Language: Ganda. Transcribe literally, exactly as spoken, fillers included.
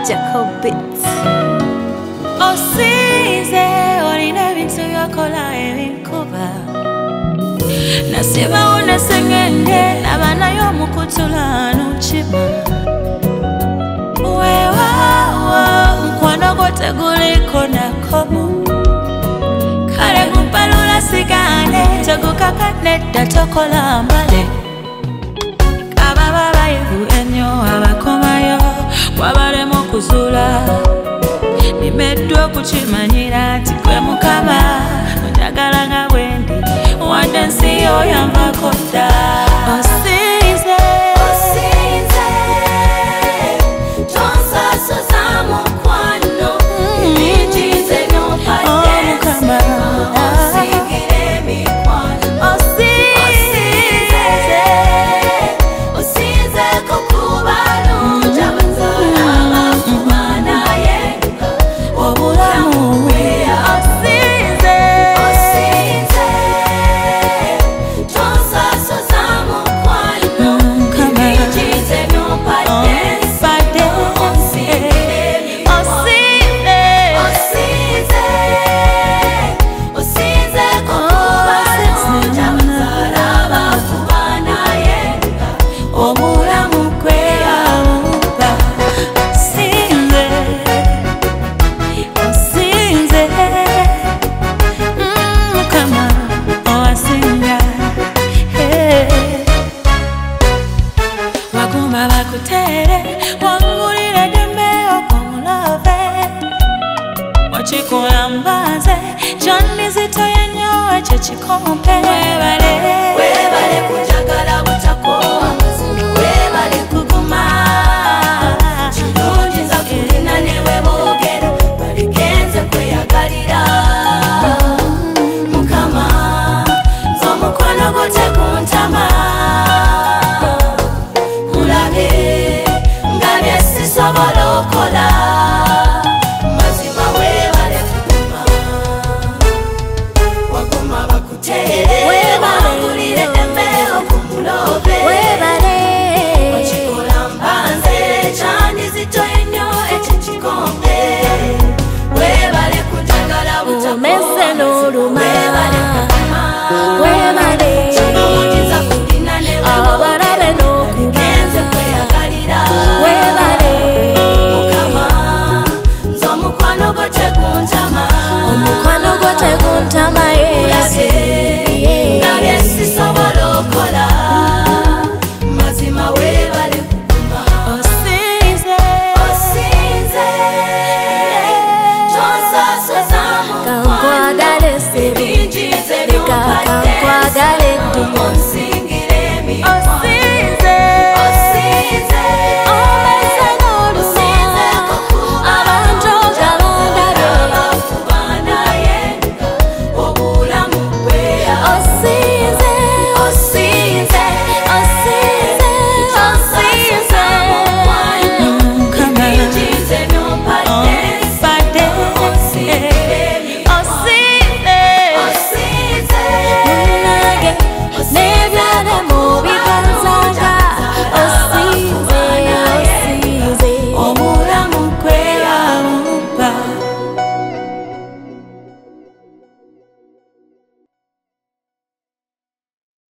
Jacob Bits. Osize olina ebintu byokola ebinkuba nasiba unasengenge nabanayo mukutula nuchiba wewawa mkwano gote guliko nakomo kale kumpalula sigane tegukakadnedda tokola mbale kababa bayivu ennyo abakomayo wabalemu okuzula nimeddwa okukimanyira nti gwe mukama onjagala nga bwendi wadde ensi oyambako dda osinze osinze tonsasoza mukwano ebinjize byompadde osigire emikwano osinze osinze kukuba lungi abazaala bakuba naye obulamu bweya osinze osinze tonsasoza mukwano ebinjize byompadde ompadde osigire emikwano osinze osinze osinze kukuba lungi abazaala bakuba naye obulamu kweyawuba osinze osinze mukama owasinga waguma bakutere wangulire ddembe okomulove wakikola mbanze kyonnizitoye nnyo ekyo kikompe webale webale kunjagala butakoowa mazima webale kuguma kirungi nza kulina newe boogera balekenze kweyagalira mukama nze omukono gwo teguntama mulabe nga byesisobola